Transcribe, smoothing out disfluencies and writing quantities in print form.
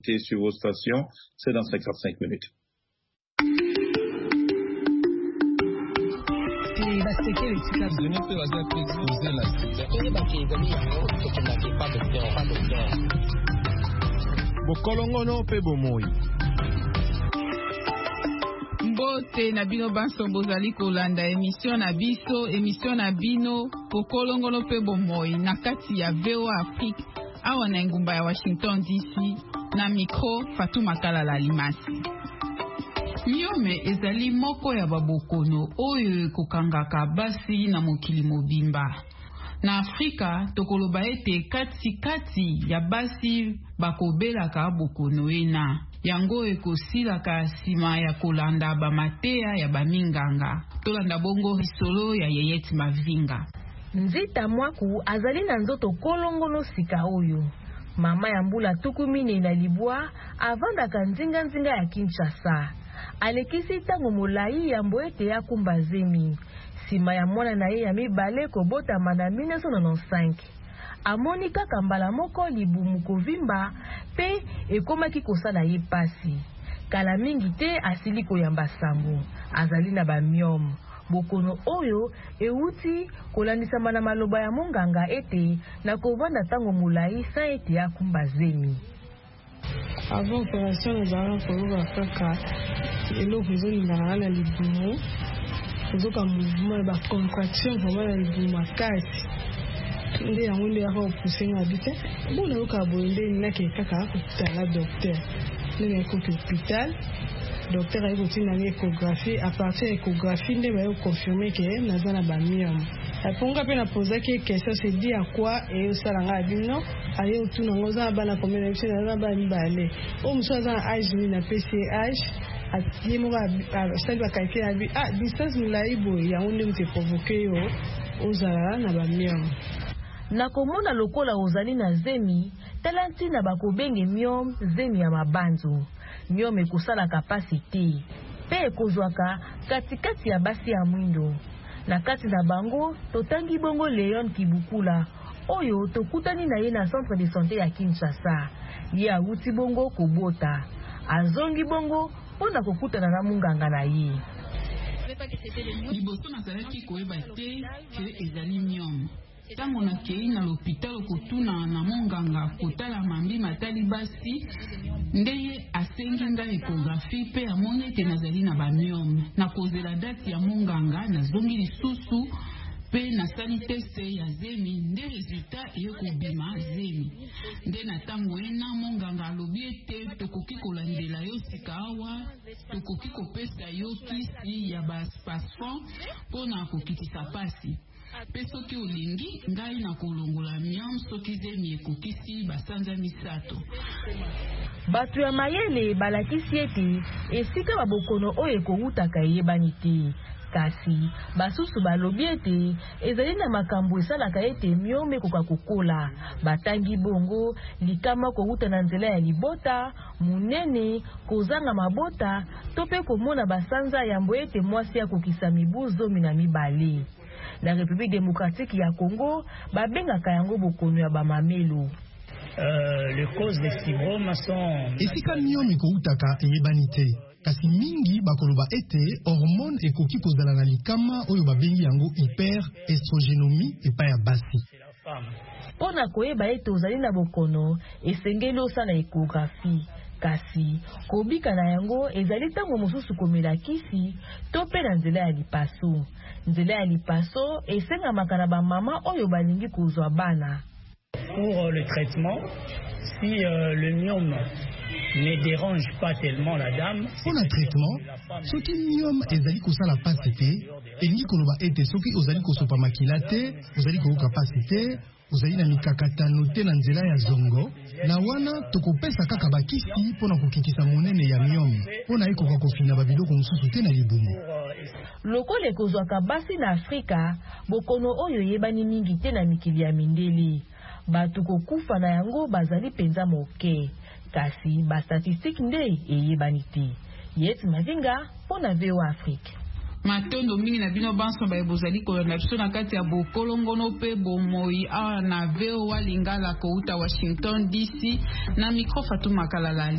Sur vos stations, c'est dans 55 minutes. Bokolongono pe bomoi. Mbote na bino banso bozali kolanda émission na bino Bokolongono pe bomoi na kati ya VOA Afrique awa na ngumba ya Washington DC na micro Fatou Makala Limasi. Miome ezali moko ya babokono oyo kokangaka basi na mokili mobimba. Na Afrika tokoloba ete kati ya basi bakobelaka bokono ena. Yango ekosilaka sima ya kolanda bamatea ya baminganga. Tolanda bongo risolo ya Yeyeti Mavinga. Nzita Mwaku azali na nzoto kolongono sika oyo. Mama ya mbula tukumine na libwa avandaka nzinga ya Kinshasa. Alekisi tango molai ya mboete ya kumbazemi. Sima ya mwana na ye ya mibale kobotama na 1995. Amoni kaka mbala moko libumu kovimba pe ekomaki kosala ye pasi. Kala mingi te asili koyamba sambo. Azali na bamiom. Bokono oyo euti kolandisama na maloba ya monganga ete na kovanda tango molai sa ete ya kumbazemi. Avant opération nazala koloba kaka eloko ezolingana na libumu ezoka mouvement ba contraction vraiment na libumu makasi nde yango nde yaka opousse nga bite bona yoka boyende nake kaka kotala docteur nde yakoki hôpital docteur ayi kotinda nge échographie à partir ya échographie nde bayo confirmer ke naza na bamiome aponga pe na posaki question c'est dit à quoi et osala nga bino aye otuna ngo za bana combien de fois na bana mibale o muso za âge ni na PCH ati mo ba sali ba calculer abi distance mulai boy ya onde mte provoquer yo ozala na bamiome na komona lokola ozali na zemi talanti na bakobenge miom zemi ya mabanzo miom ekosala kapasite pe ekozwaka katikati ya basi ya mwindo na kati na bango totangi bongo Leon Kibukula oyo tokutani na ye na centre de santé ya Kinshasa ye awuti bongo kobota azongi bongo mpona kokutana na munganga na ye. Liboso nazalaki koyeba te ke ezali miom. Tango nakei na l'hôpital kotuna na monganga kotala mambi matali basi ndeye asengi nga échographie pe amoni ete nazali na bamiome. Na kozela date ya monganga nazongi lisusu pe nasali teste ya zemi nde resultat ekobima zemi. Nde na tango ena monganga alobi ete tokoki kolandela yo sika awa tokoki kopesa yo kisi ya baspasfon mpona kokitisa pasi. Pe soki olingi ngai na kolongola miam soki zemi ekokisi basanza misato. Batu ya mayele balakisi ete esika babokono oyo ekowutaka eyebani te. Kasi basusu balobi ete ezali na makambo esalaka ete miome koka kokola. Batangi bongo likama kowuta na nzela ya libota, munene, kozanga mabota, tope komona basanza yambo ete mwasi ya kokisa mibu 12. La République démocratique ya Congo babengaka yango bokono ya bamamelo. Les causes des fibromes sont esika miome koutaka eyebani te kasi mingi bakoloba ete hormone ekoki kozala na likama oyo babengi yango hyperestrogenomie epai ya basi. Pona koyeba ete ozali na bokono esengeli osala échographie kasi kobika na yango ezali tango mosusu komela kisi to pe na nzela ya lipaso. Nzela ya lipaso esengamaka na bamama oyo balingi kozwa bana. Pour le traitement, si le myome ne dérange pas tellement la dame, pour le traitement, soki myome ezali kosala pasi te, elingi koloba ete soki ozali kosopa makila te, ozali koyoka pasi te, ozali na mikakatano te na nzela ya zongo, na wana tokopesa kaka bakisi mpona kokitisa monene ya myome, mpona ekoka kofina babiloko mosusu te na libumu. Lokola ekozwaka basi na Afrika, bokono oyo yebani mingi te na mikili ya mindele. Batu kokufa na yango bazali penza moke. Kasi ba statistique nde eyebani te. Yeti Mavinga pona VOA Afrique. matondo mingi na bino banso ba bozali kolanda biso na kati ya bokolongono pe bomoi awa na VOA Lingala kouta Washington DC na micro Fatuma Kalala.